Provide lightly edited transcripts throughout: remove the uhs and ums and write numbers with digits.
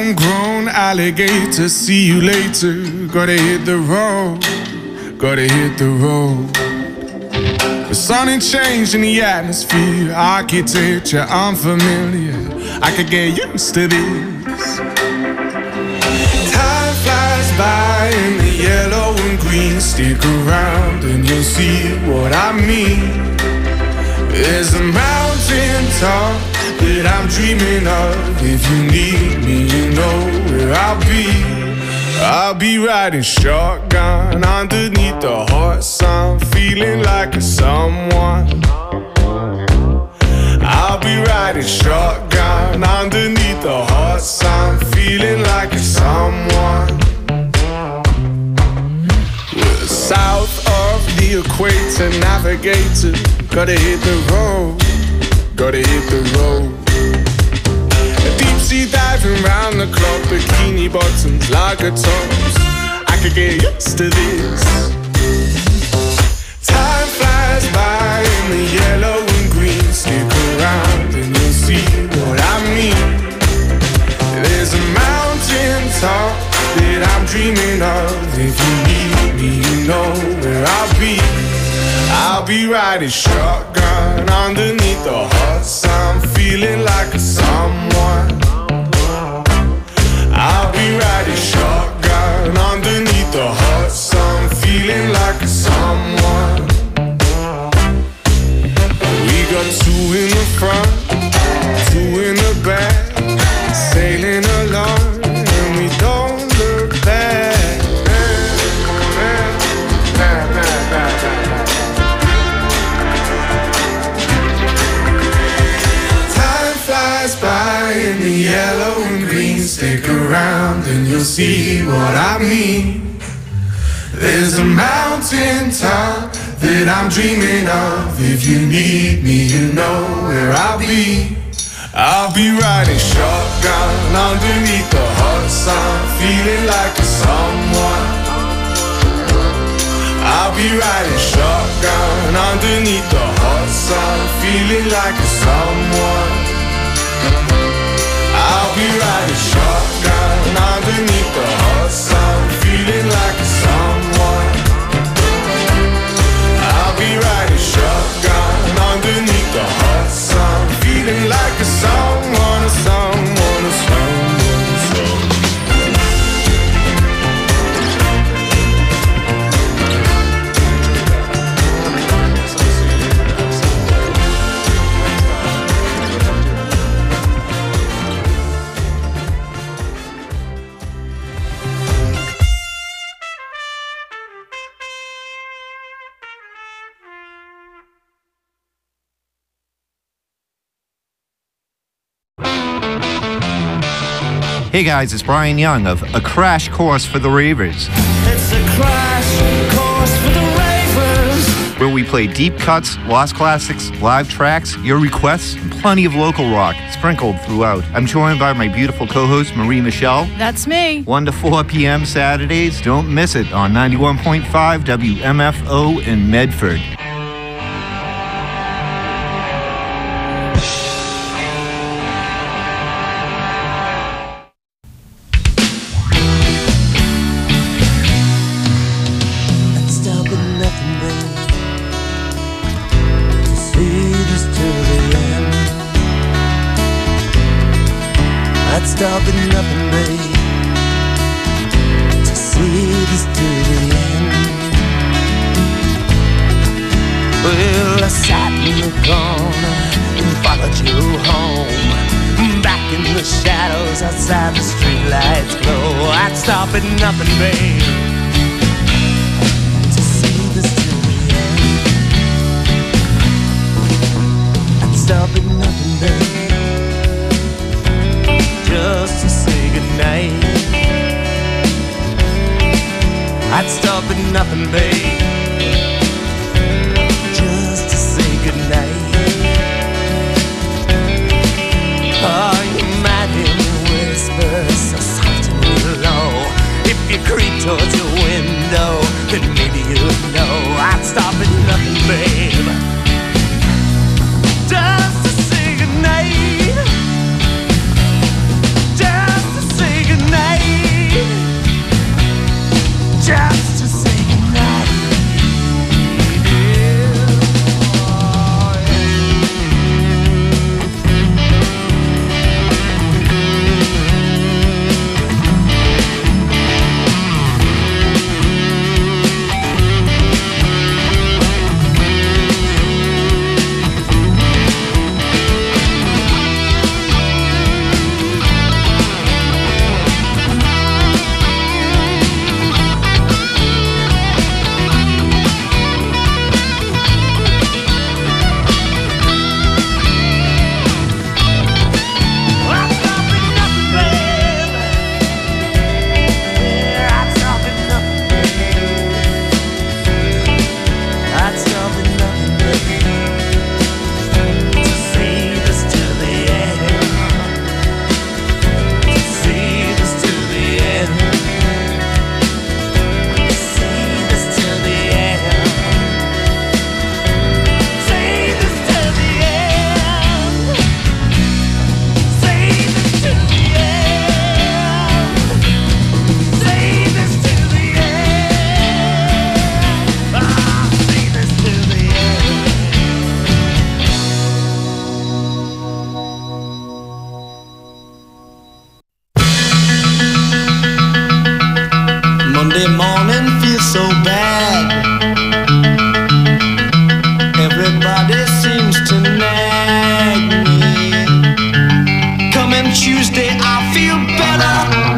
homegrown alligator. See you later. Gotta hit the road. Gotta hit the road. The sun ain't changed in the atmosphere. Architecture unfamiliar. I could get used to this. Time flies by in the yellow and green. Stick around and you'll see what I mean. There's a mountain top that I'm dreaming of. If you need me, you know where I'll be. I'll be riding shotgun underneath the hot sun, feeling like a someone. I'll be riding shotgun underneath the hot sun, feeling like a someone. We're south of the equator, navigator. Gotta hit the road, gotta hit the road. Deep sea diving round the clock, bikini bottoms, lager tops. I could get used to this. Time flies by in the yellow and green. Stick around and you'll see what I mean. There's a mountain top that I'm dreaming of. If you need me, you know where I'll be. I'll be riding shotgun underneath the hot sun, feeling like a someone. I'll be riding shotgun underneath the hot sun, feeling like a someone. We got two in the front, two in the back, sailing along and we don't look back. By in the yellow and green. Stick around and you'll see what I mean. There's a mountain top that I'm dreaming of. If you need me, you know where I'll be. I'll be riding shotgun underneath the hot sun, feeling like a someone. I'll be riding shotgun underneath the hot sun, feeling like a someone. I'll be riding shotgun underneath the hot sun, feeling like a someone. I'll be riding shotgun underneath the hot sun, feeling like a someone, a someone, a someone, a someone. Hey guys, it's Brian Young of A Crash Course for the Ravers. It's a crash course for the Ravers. Where we play deep cuts, lost classics, live tracks, your requests, and plenty of local rock sprinkled throughout. I'm joined by my beautiful co-host, Marie Michelle. That's me. 1 to 4 p.m. Saturdays. Don't miss it on 91.5 WMFO in Medford. Stop at nothing, babe, to see this to the end. Well, I sat in the corner and followed you home. Back in the shadows outside the streetlights glow. I'd stop at nothing, babe, to see this to the end. I'd stop at nothing, babe, just to say goodnight. I'd stop at nothing, babe, just to say goodnight. Oh, you might hear me whisper so soft and low. If you creep towards your window, then maybe you'll know. I'd stop at nothing, babe, just to say goodnight. Just to say Tuesday I feel better.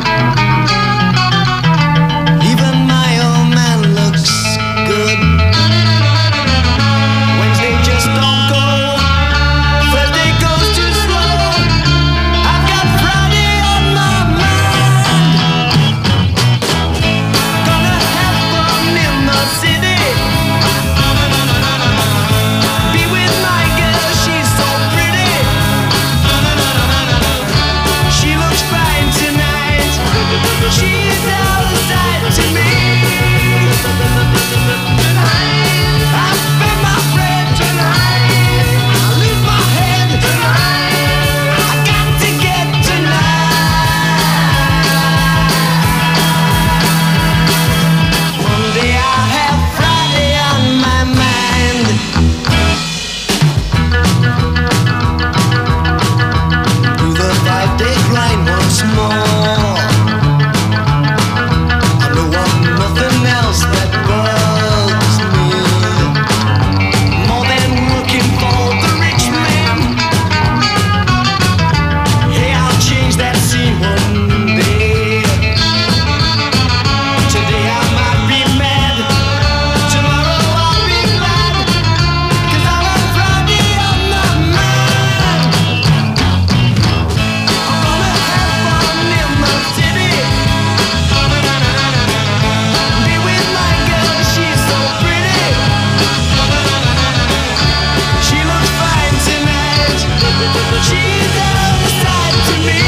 Even my old man looks good. Wednesday just don't go. Thursday goes too slow. I've got Friday on my mind. Gonna have fun in the city. Be with my girl, she's so pretty. She looks fine tonight. She's outside to me. I spend my bread tonight. I lose my head tonight. I got to get tonight. Monday I have Friday on my mind. Do the 5-day grind once more. I know I'm nothing else that bugs me more than looking for the rich man. Hey, I'll change that scene one day. Today I might be mad, tomorrow I'll be glad, 'cause I have Friday on my mind. I'm gonna have fun in the city. Be with my girl, she's so pretty. She looks fine tonight. She's outside to me.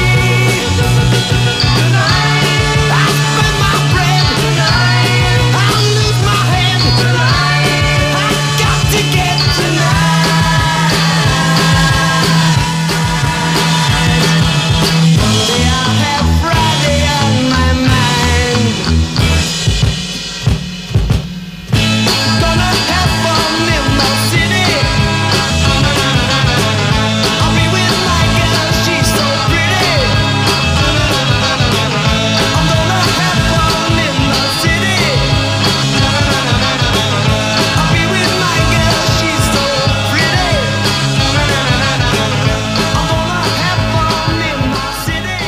Tonight, I spend my bread tonight. I lose my head tonight. I got to get tonight. Monday I have Friday on my mind. Gonna have fun in the city. I'll be with my girl, she's so pretty. I'm gonna have fun in the city. I'll be with my girl, she's so pretty. I'm gonna have fun in the city.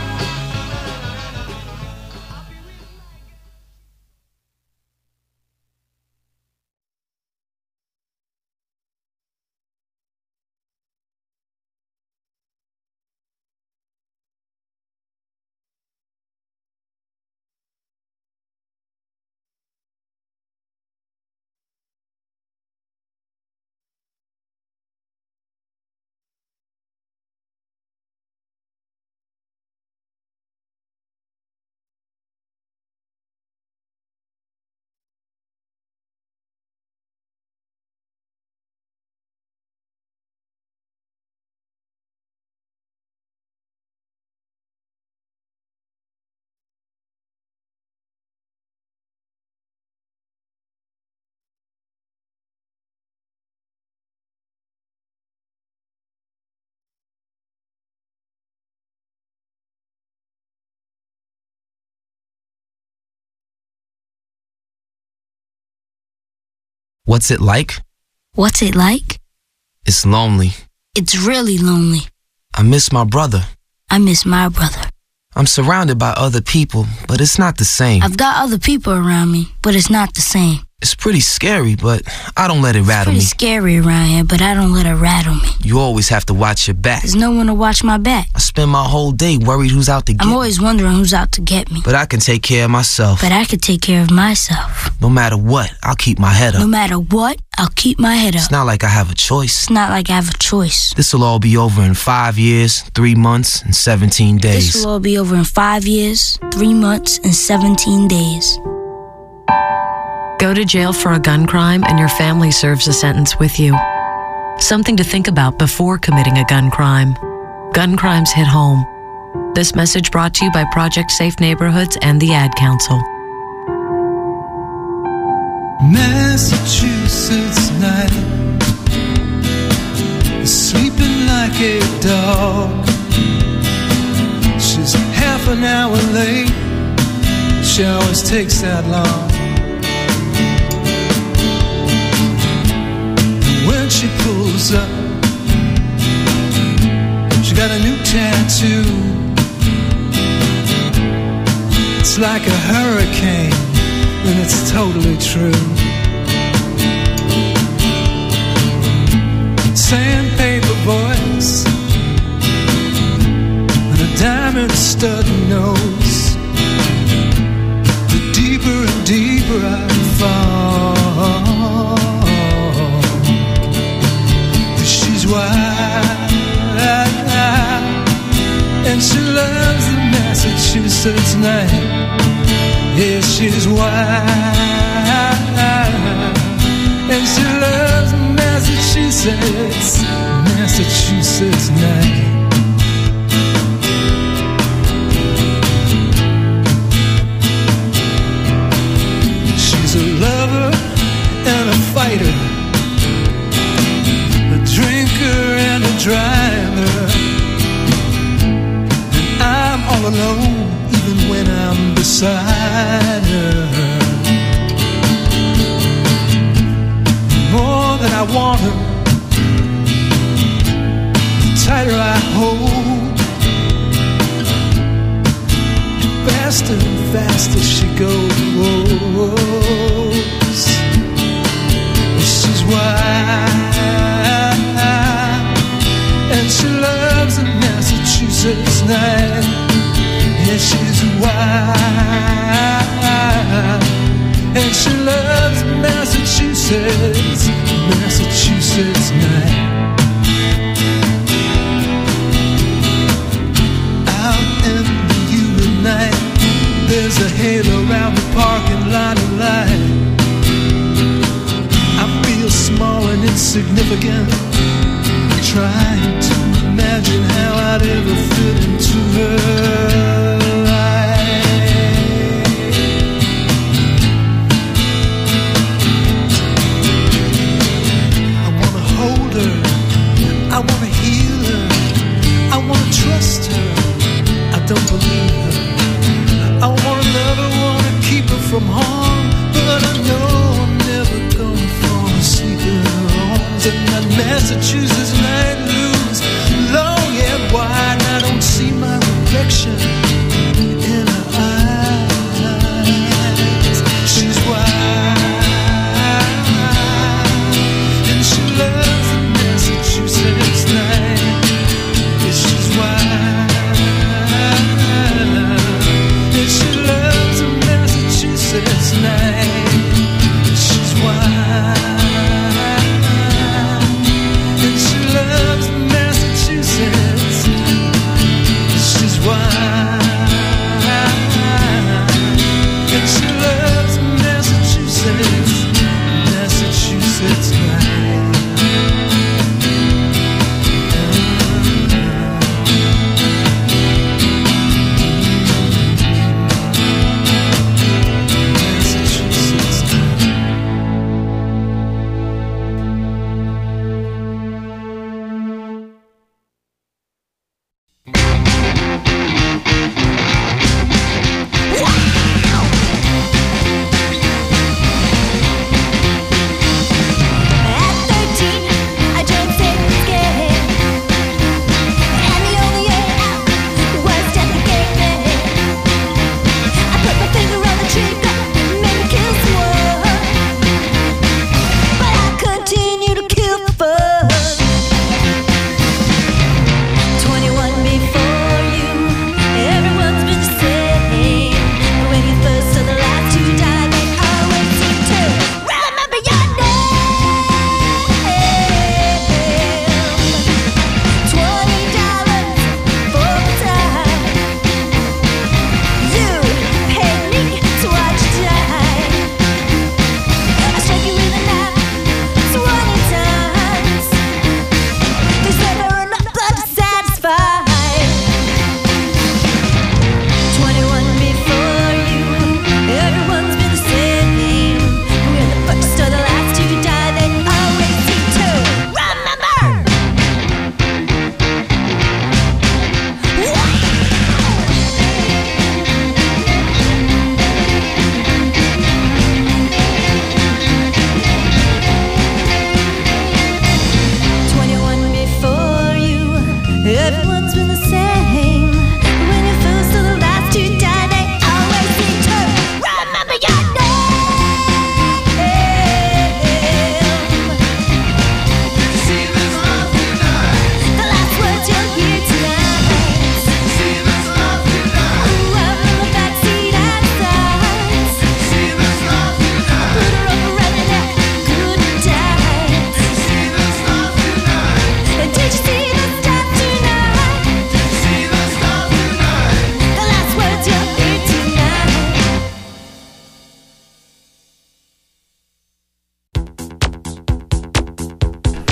What's it like? What's it like? It's lonely. It's really lonely. I miss my brother. I miss my brother. I'm surrounded by other people, but it's not the same. I've got other people around me, but it's not the same. It's pretty scary, but I don't let it rattle me. It's pretty scary around here, but I don't let it rattle me. You always have to watch your back. There's no one to watch my back. I spend my whole day worried who's out to get me. I'm always wondering who's out to get me. But I can take care of myself. But I can take care of myself. No matter what, I'll keep my head up. No matter what, I'll keep my head up. It's not like I have a choice. It's not like I have a choice. This'll all be over in 5 years, 3 months, and 17 days. This will all be over in 5 years, 3 months, and 17 days. Go to jail for a gun crime and your family serves a sentence with you. Something to think about before committing a gun crime. Gun crimes hit home. This message brought to you by Project Safe Neighborhoods and the Ad Council. Massachusetts night, sleeping like a dog. She's half an hour late. She always takes that long. And when she pulls up, She got a new tattoo. It's like a hurricane, and it's totally true. Sandpaper voice and a diamond stud nose. The deeper and deeper I fall, she's wild, and she loves the Massachusetts night. Yeah, she's wild, and she loves Massachusetts, Massachusetts night. She's a lover and a fighter, a drinker and a driver, and I'm all alone even when I'm beside her. More than I want her, the tighter I hold, faster and faster she goes. She's wild, and she loves a Massachusetts night. Yeah, she's wild, and she loves Massachusetts, Massachusetts night. Out in the humid night, there's a halo around the parking lot of light. I feel small and insignificant, trying to imagine how I'd ever fit into her life. I wanna hold her, I wanna heal her, I wanna trust her, I don't believe her. I wanna love her, wanna keep her from harm, but I know I'm never gonna fall asleep in her arms. And that Massachusetts night looms long and wide, and I don't see my reflection in her eyes. She's wild, and she loves the Massachusetts night. Yeah, she's wild, and she loves the Massachusetts night. She's wild, and she loves Massachusetts. She's wild, and she loves Massachusetts, Massachusetts night. Massachusetts night.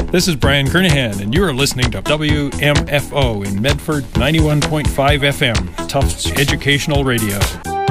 This is Brian Kernahan, and you are listening to WMFO in Medford 91.5 FM, Tufts Educational Radio.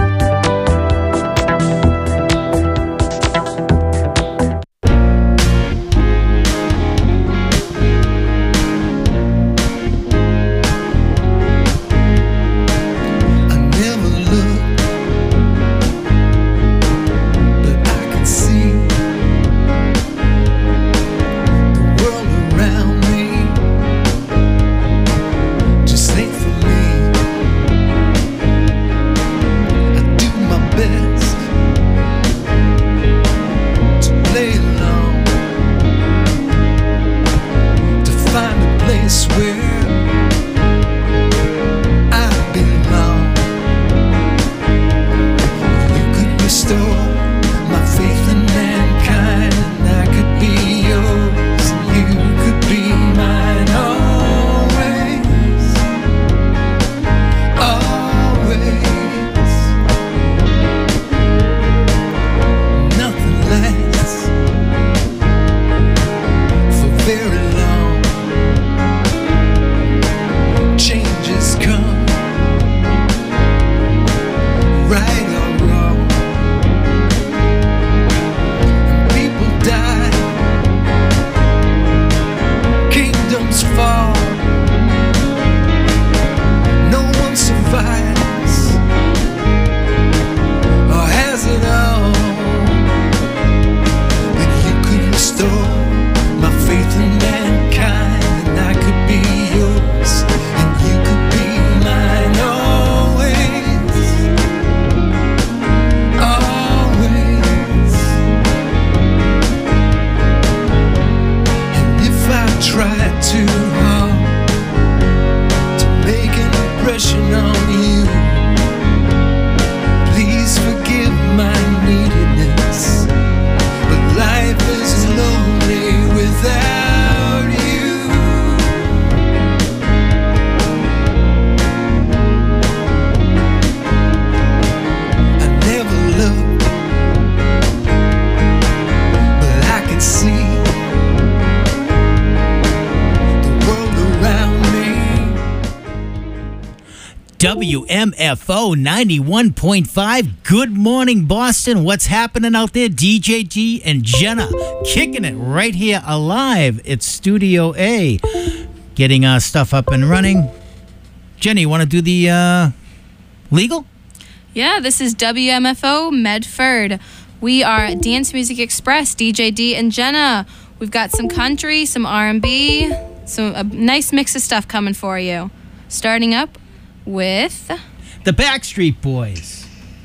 WMFO 91.5. Good morning, Boston. What's happening out there? DJ G and Jenna kicking it right here alive. It's Studio A. Getting our stuff up and running. Jenny, you want to do the legal? Yeah, this is WMFO Medford. We are Dance Music Express, DJ D and Jenna. We've got some country, some R&B, a nice mix of stuff coming for you. Starting up with the Backstreet Boys.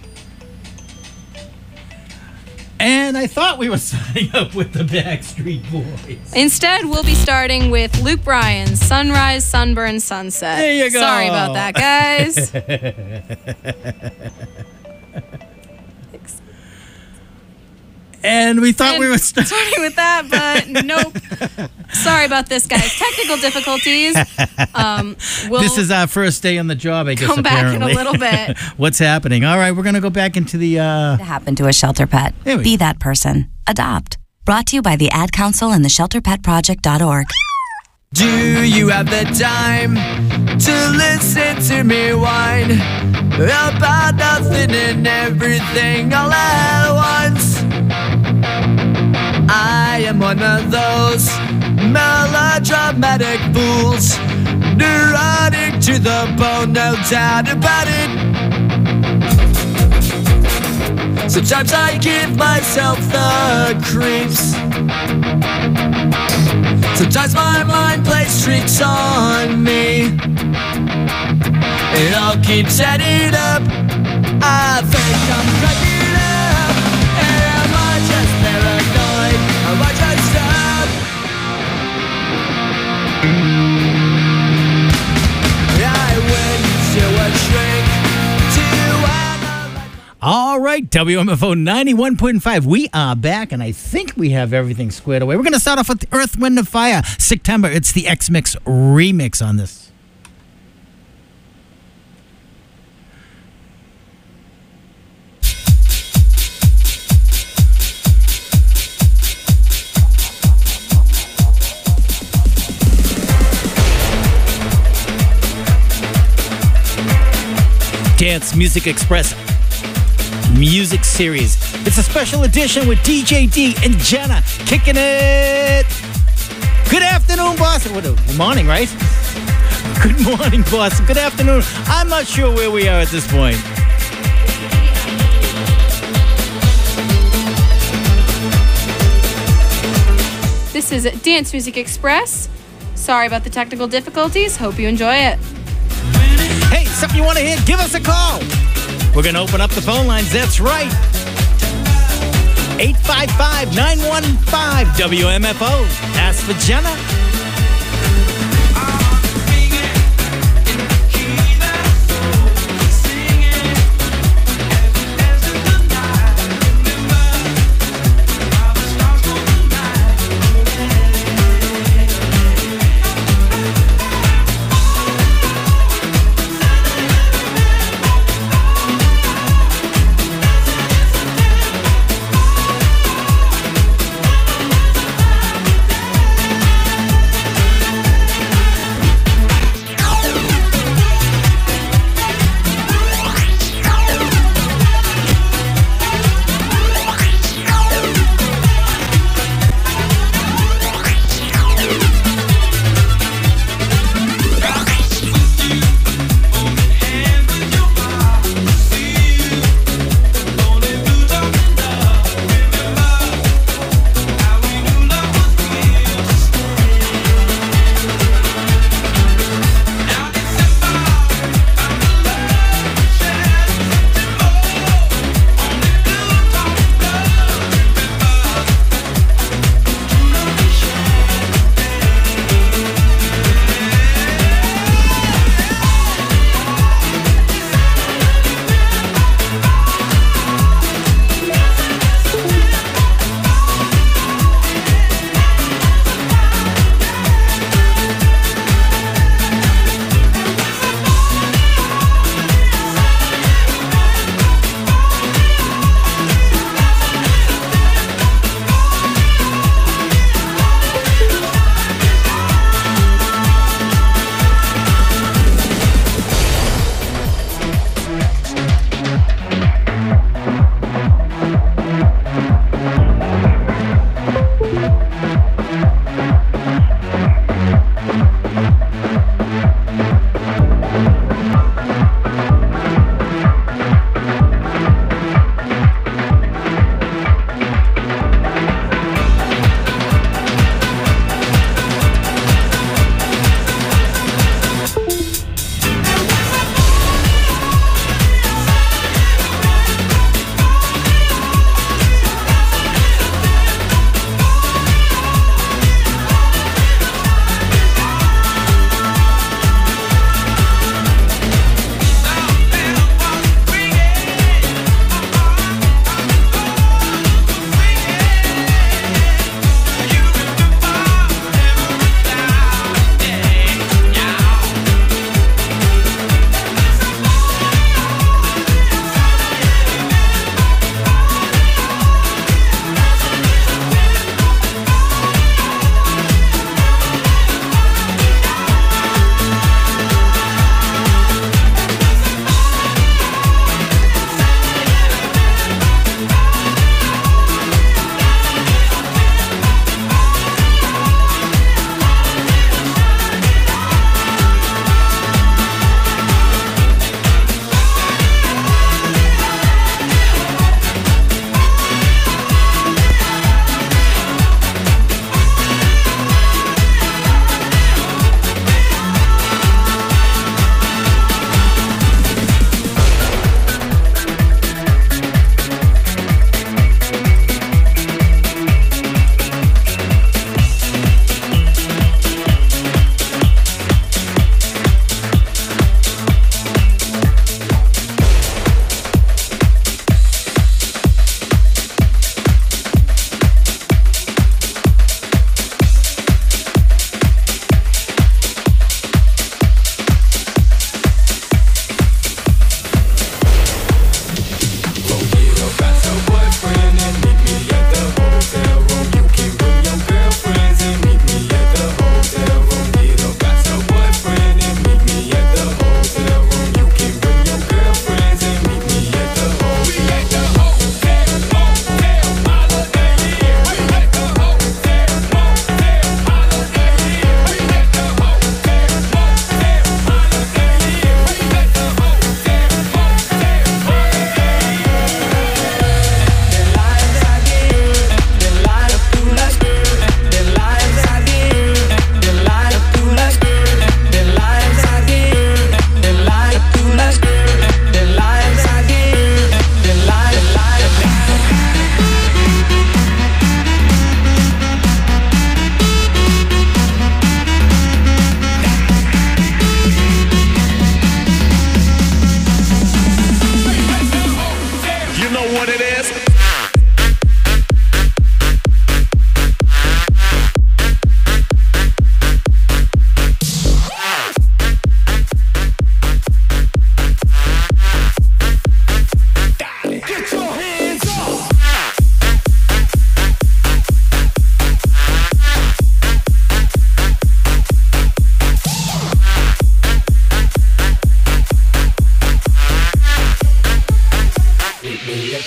And I thought we were starting up with the Backstreet Boys. Instead, we'll be starting with Luke Bryan's Sunrise, Sunburn, Sunset. There you go. Sorry about that, guys. And we thought we were starting with that, but nope. Sorry about this, guys. Technical difficulties. This is our first day on the job, I guess, come apparently. back in a little bit. What's happening? All right, we're going to go back into the... Happen to a shelter pet. Be that person. Adopt. Brought to you by the Ad Council and the ShelterPetProject.org. Do you have the time to listen to me whine about nothing and everything all at once? I am one of those melodramatic fools, neurotic to the bone, no doubt about it. Sometimes I give myself the creeps. Sometimes my mind plays tricks on me. It all keeps adding up. I think I'm cracking up. Am I just paranoid? Am I just up? I went to a shrink to All right, WMFO 91.5. We are back, and I think we have everything squared away. We're going to start off with Earth, Wind & Fire, September. It's the X-Mix remix on this. Dance Music Express music series. It's a special edition with DJ D and Jenna kicking it. Good afternoon, Boston. Good morning, right? Good morning, Boston. Good afternoon. I'm not sure where we are at this point. This is Dance Music Express. Sorry about the technical difficulties. Hope you enjoy it. Hey, something you want to hear? Give us a call. We're going to open up the phone lines. That's right. 855-915-WMFO. Ask for Jenna.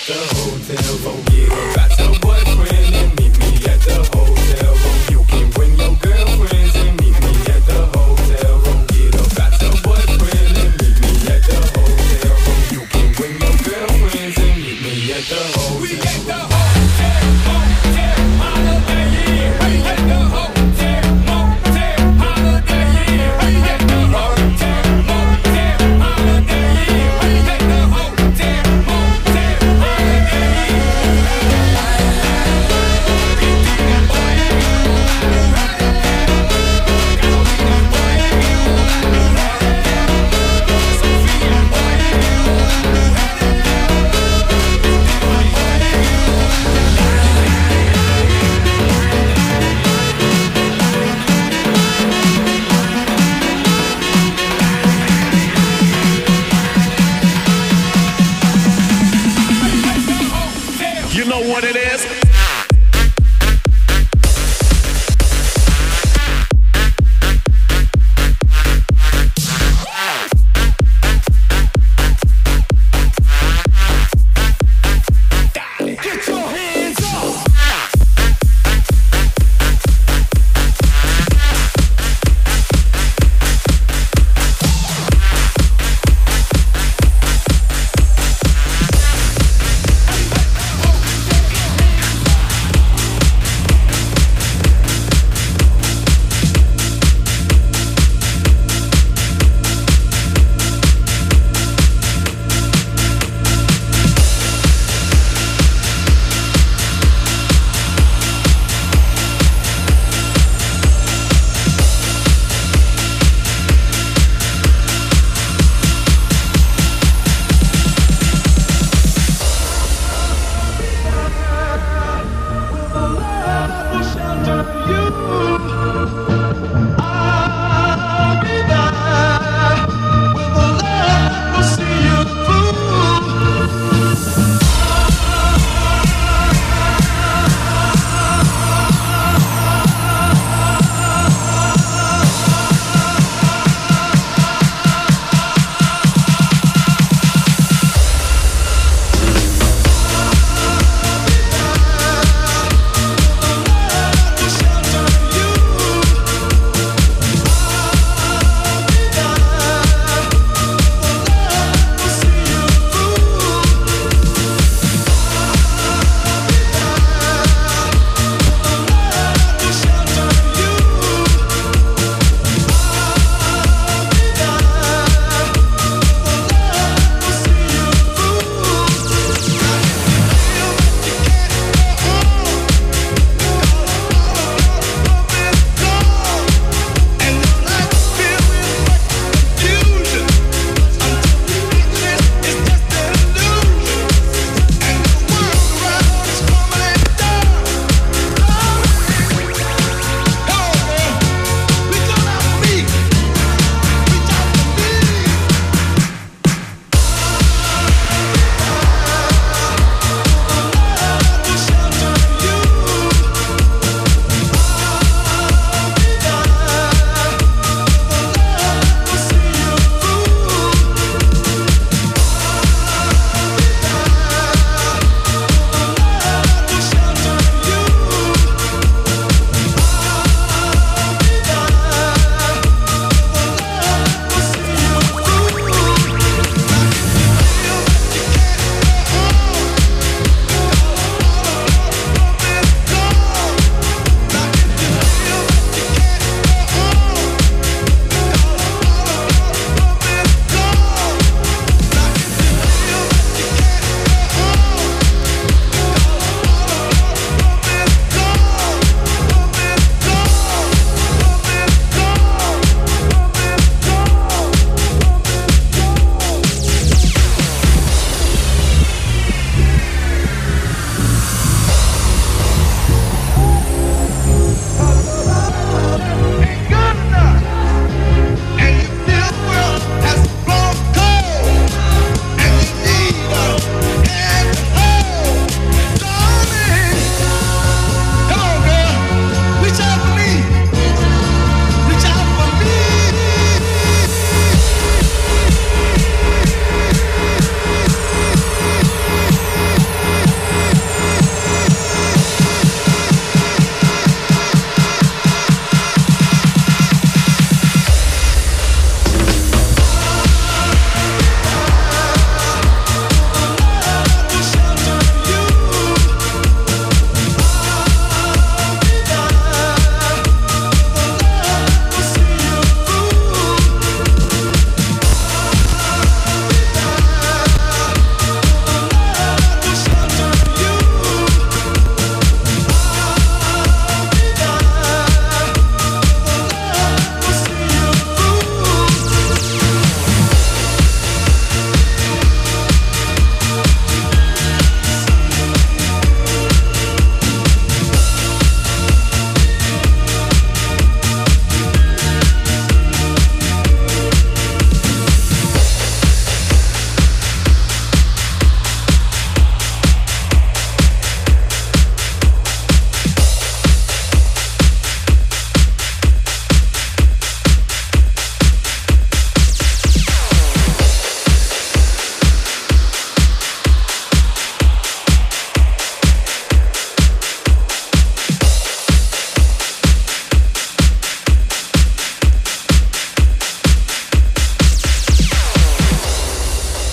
the hotel. Forget about your boyfriend and meet me at the hotel. You can bring your girlfriends and meet me at the hotel. Forget about your boyfriend and meet me at the hotel. You can bring your girlfriends and meet me at the hotel. We at the hotel, motel, holiday inn. We at the hotel, motel, holiday inn. We at the hotel, motel, holiday inn. We at the hotel, motel, holiday You know what it is? Get your hands up!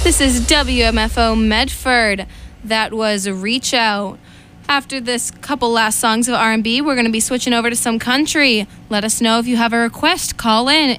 This is WMFO Medford. That was Reach Out. After this couple last songs of R&B, we're going to be switching over to some country. Let us know if you have a request. Call in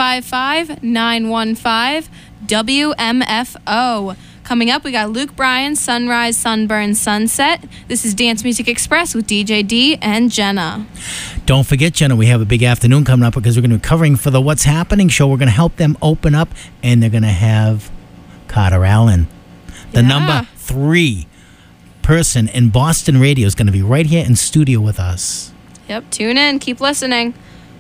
855-915-WMFO. Coming up, we got Luke Bryan, Sunrise, Sunburn, Sunset. This is Dance Music Express with DJ D and Jenna. Don't forget, Jenna, we have a big afternoon coming up because we're going to be covering for the What's Happening show. We're going to help them open up, and they're going to have Carter Allen. The number 3 person in Boston radio is going to be right here in studio with us. Yep, tune in. Keep listening.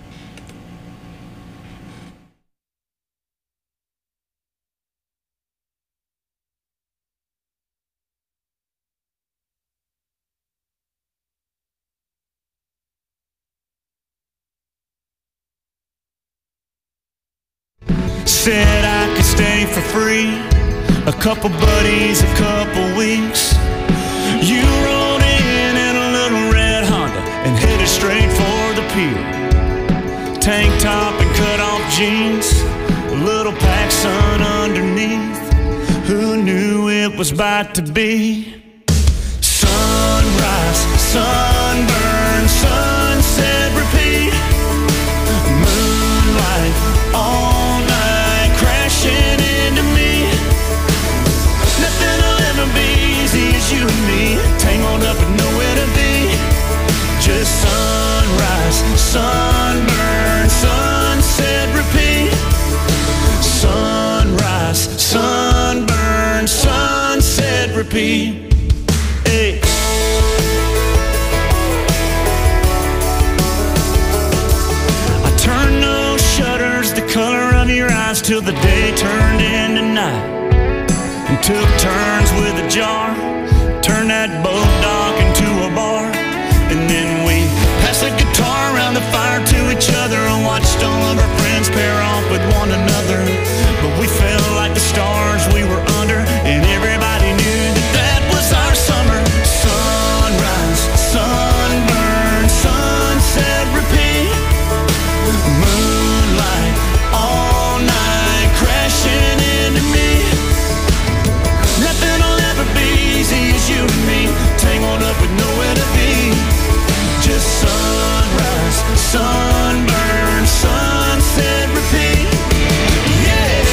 Said I could stay for free, a couple buddies, a couple weeks. You rolled in a little red Honda and headed straight for the pier. Tank top and cut off jeans, a little PacSun underneath. Who knew it was about to be sunrise, sunburn, sunset, repeat. Moonlight all night crashing into me. Nothing will ever be easy as you and me, tangled up and nowhere to be. Just sunrise, sunburn, sunset, repeat. Sunrise, sunburn, sunset, repeat. Hey. I turned those shutters the color of your eyes till the day turned into night, and took turns with a jar, turned that boat dock into a bar. And then we passed the guitar around the fire to each other and watched all of our friends pair off with one another. But we felt like the stars we were under, and everybody knew that that was our summer. Sunrise, sunburn, sunset, repeat. Moonlight all night crashing into me. Nothing will ever be easy as you and me, tangled up with nowhere to be. Just sunrise, sunburn, sunset, repeat. Yeah.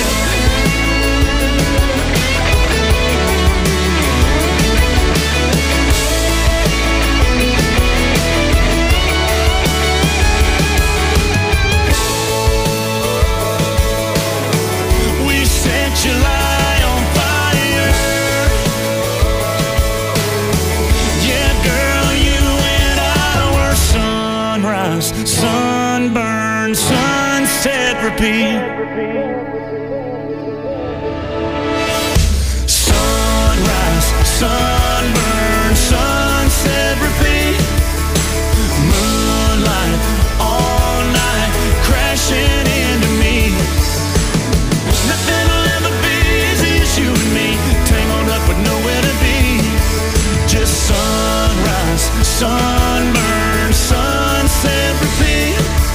We set July on fire. Yeah, girl, you and I were sunrise, sunburn, sunset, repeat. Sunrise, sunburn, sunset, repeat. Moonlight all night crashing into me. Nothing will ever be easy as you and me, tangled up with nowhere to be. Just sunrise, sunburn, sunset, repeat.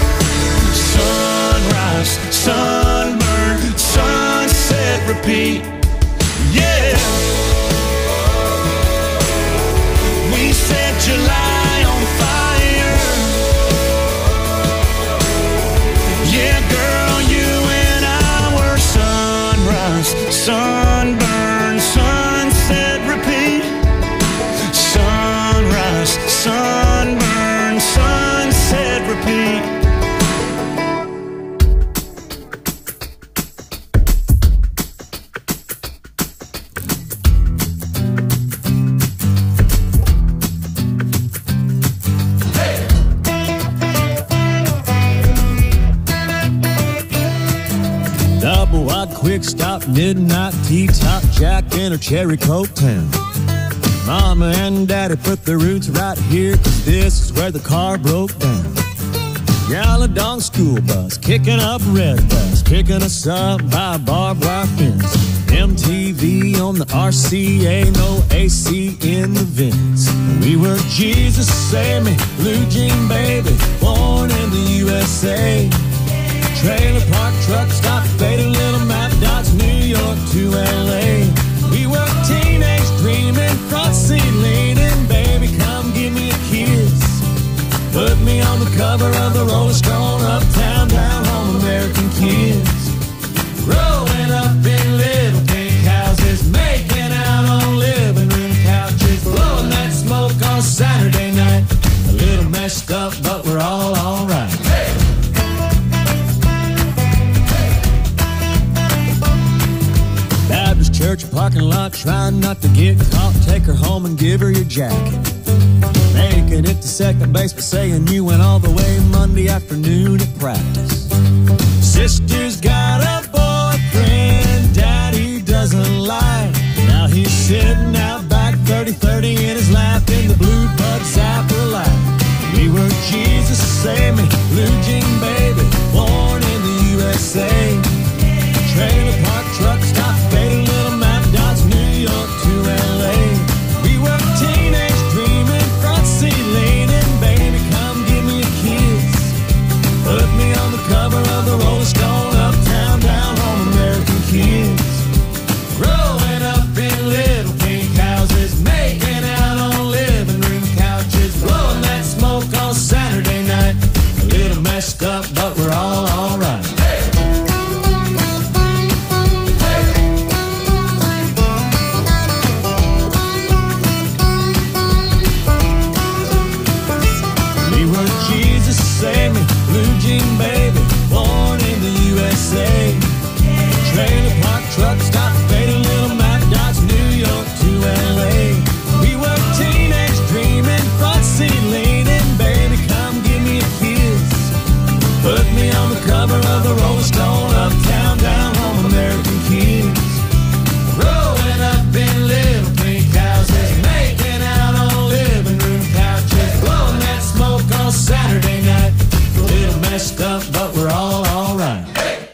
Sunrise, sunburn, sunset, repeat. Yeah. We set July on fire. Yeah, girl, you and I were sunrise, sunburn, sunset, repeat. Sunrise, sunburn, sunset, repeat. Double wide, quick stop, midnight tea, top Jack in a cherry coke town. Mama and Daddy put their roots right here, 'cause this is where the car broke down. Yaladong school bus, kicking up red bus, picking us up by a barbed wire fence. MTV on the RCA, no AC in the vents. We were Jesus Save Me, Blue Jean Baby, born in the USA. Trailer park truck stop, faded little map dots, New York to LA. church parking lot, trying not to get caught. Take her home and give her your jacket. Making it to second base, but saying you went all the way Monday afternoon at practice. Sister's got a boyfriend Daddy doesn't like. Now he's sitting out back 30-30 in his lap in the blue bud zapper light. We were Jesus, save me, blue jean baby, born in the USA. Trailer park truck stop, fading little map dots, New York to LA. We were teenage dreaming, front seat leaning, baby come give me a kiss. Put me on the cover of the Rolling Stone, uptown, down home, American kids. Growing up in little pink houses, making out on living room couches, blowing that smoke on Saturday night. A little messed up, but we're all alright. Save me, blue jean baby, born in the USA. Trailer park truck stop, fading little map dots, New York to LA. We were teenage dreaming, front seat leaning, baby come give me a kiss. Put me on the cover of the Rolling Stone, uptown, down home, American kids. Growing up in little pink houses, making out on living room couches, blowing that smoke on Saturday night. A little messed up, but we're all alright. Hey!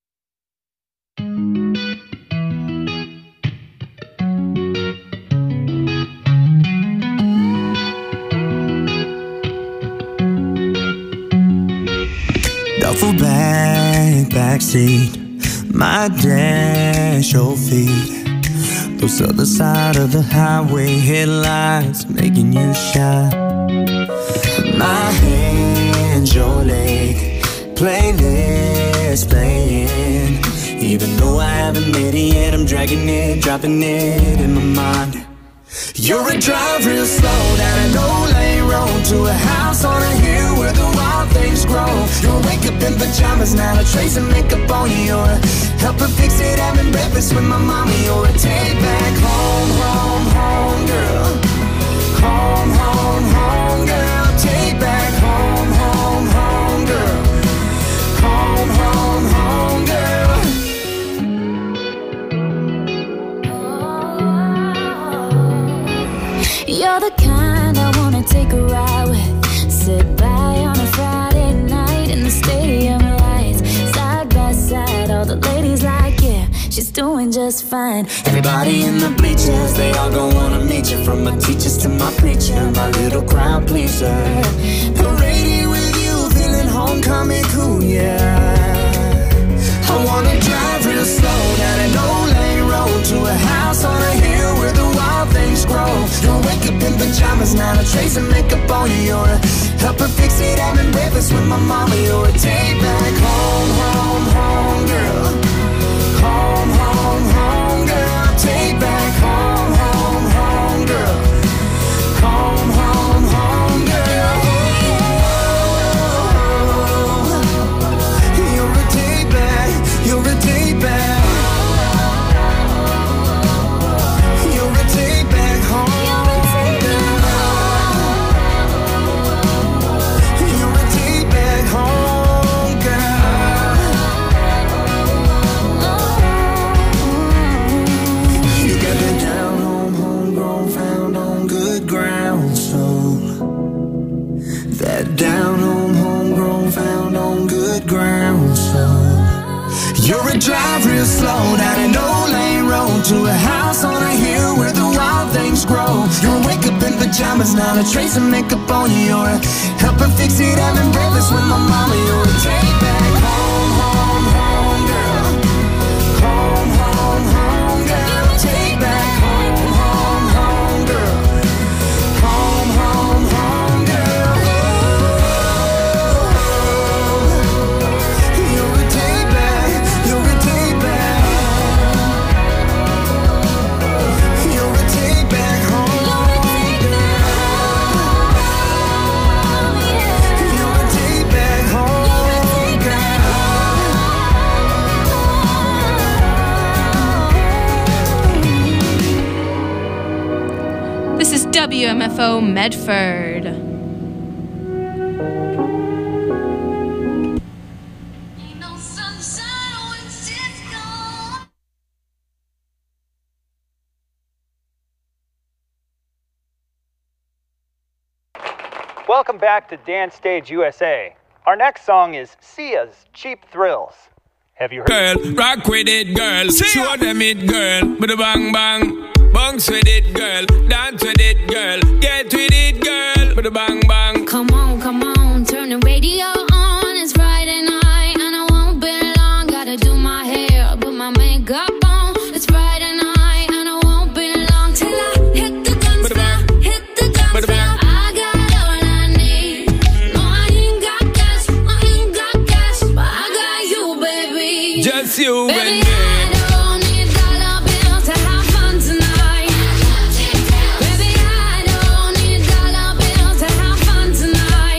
Duffel bag, backseat, my dash, your feet. Those other side of the highway headlights making you shine. My hands, your leg, playlist playing. Even though I haven't made it yet, I'm dragging it, dropping it in my mind. You're a drive real slow down an old lane road to a house on a hill where the wild things grow. You'll wake up in pajamas, not a trace of makeup on you. You're a help her fix it, having breakfast with my mommy. You're a take back home, home, home girl. Home, home, home girl. Take back home, home, home girl. Home, home, home girl. You're the kind I wanna take a ride with. Sit by on a Friday night in the stadium lights, side by side. All the ladies like, yeah, she's doing just fine. Everybody in the bleachers, they all gon' wanna meet you. From my teachers to my preacher, my little crowd pleaser. Parading with you, feeling homecoming cool, yeah. I wanna drive real slow down an old lane road to a house on a hill where the wild things grow. You'll wake up in pajamas, not a trace of makeup on you. You're a help her fix it, having breakfast with my mama. You're a take back home, home, home girl. Home, home, home girl. Take back home, home, home girl. Home, home, home girl. You're a take back, you're a take back. You're a take back home. You're a take back home girl. You got that down home, homegrown, found on good ground soul. That down home, homegrown, found on good ground soul. You're a drive real slow down an old lane road to a house on a hill where the wild things grow. You'll wake up in pajamas, not a trace of makeup on you. You're a help her fix it, having breakfast with my mama. You're a take back home, home, home girl. Home, home, home girl. Take back home, home, home girl. Home, home, home girl. You're a take back, you're a take back. You're a take back home girl. You're a take back home. WMFO Medford. Welcome back to Dance Stage USA. Our next song is Sia's Cheap Thrills. Have you heard? Girl, rock with it, girl. Show them it, girl. With a bang bang. Bounce with it, girl. Dance with it, girl. Get with it, girl. With a bang bang. Come on, turn the radio on. It's Friday night and I won't be long. Gotta do my hair, put my makeup on. It's Friday night and I won't be long till I hit the guns now. Hit the guns now. I got all I need. No, I ain't got cash, but I got you, baby. Just you Baby, and me. I don't need dollar bills to have fun tonight. Baby, I don't need dollar bills to have fun tonight.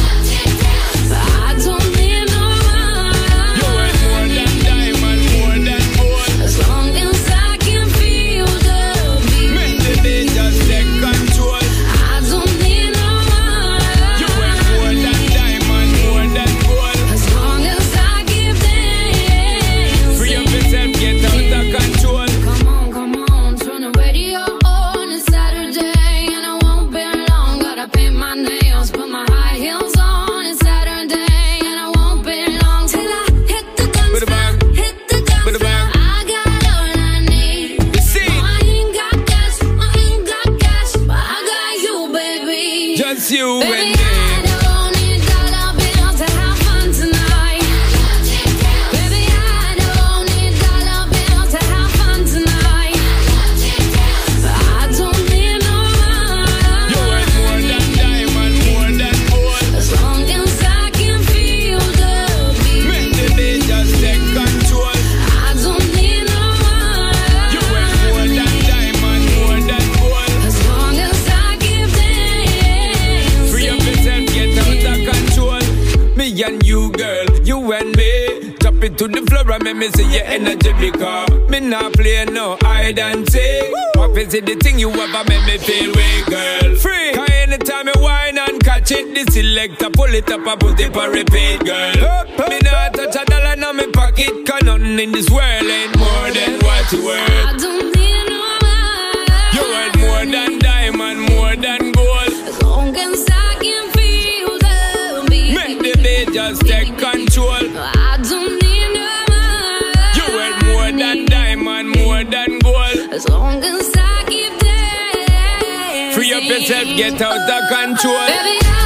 I don't need no money. You worth more than diamond, more than gold. As long as I can feel the beat. Make the beat just take control. I don't need no money. You worth more than diamond, more than gold. As long as I give dance. Free up yourself, get out of control. Come on, turn the radio on. It's Saturday and I won't be long. Gotta paint my nails, put my high heels on. It's Saturday and I won't be long till I hit the guns now. Hit the guns now. I got all I need. No, I ain't got cash, but I got you, baby. Just you and Baby, me. I don't need dollar bills to have fun tonight. Baby, I don't need dollar bills to have fun tonight. I don't need no You money. worth more than diamond, more than gold. As long as I can feel the beat. Make the beat just take control. I don't need no You worth more money. than diamond, more than gold. As long as I give dance. Free up yourself, get out of control. Me and you, girl, you and me. Drop it to the floor and make me see your energy because me not play no hide and seek. What is it the thing you ever make me feel way, girl? Free. Cause anytime you whine and catch it, the selector pull it up and put it for repeat, girl. Me not touch a dollar in my pocket, cause nothing in this world ain't more than what you worth. I don't need no money. You worth more than diamond, more than gold. As long as I can feel the beat. Make the beat just take control. I don't need no money. You worth more than diamond, more than gold. As long as I keep dancing. Free up yourself, get out of control. Baby, I